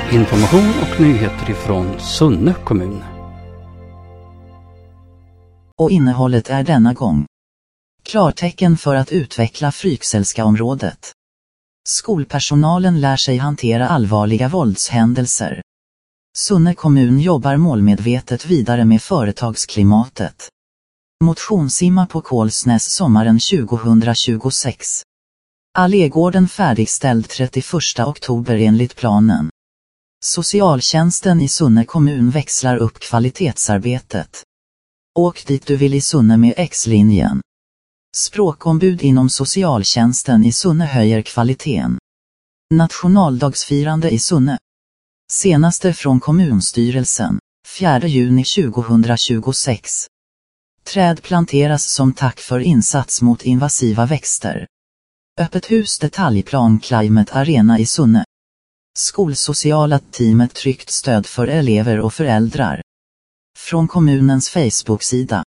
Information och nyheter ifrån Sunne kommun. Och innehållet är denna gång: klartecken för att utveckla Frykselska-området. Skolpersonalen lär sig hantera allvarliga våldshändelser. Sunne kommun jobbar målmedvetet vidare med företagsklimatet. Motionssimma på Kolsnäs sommaren 2026. Allégården färdigställd 31 oktober enligt planen. Socialtjänsten i Sunne kommun växlar upp kvalitetsarbetet. Åk dit du vill i Sunne med X-linjen. Språkombud inom socialtjänsten i Sunne höjer kvaliteten. Nationaldagsfirande i Sunne. Senaste från kommunstyrelsen, 4 juni 2026. Träd planteras som tack för insats mot invasiva växter. Öppet hus detaljplan Climate Arena i Sunne. Skolsociala teamet tryggt stöd för elever och föräldrar. Från kommunens Facebook-sida.